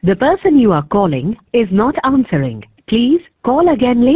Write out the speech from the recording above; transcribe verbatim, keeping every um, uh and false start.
The person you are calling is not answering. Please call again later.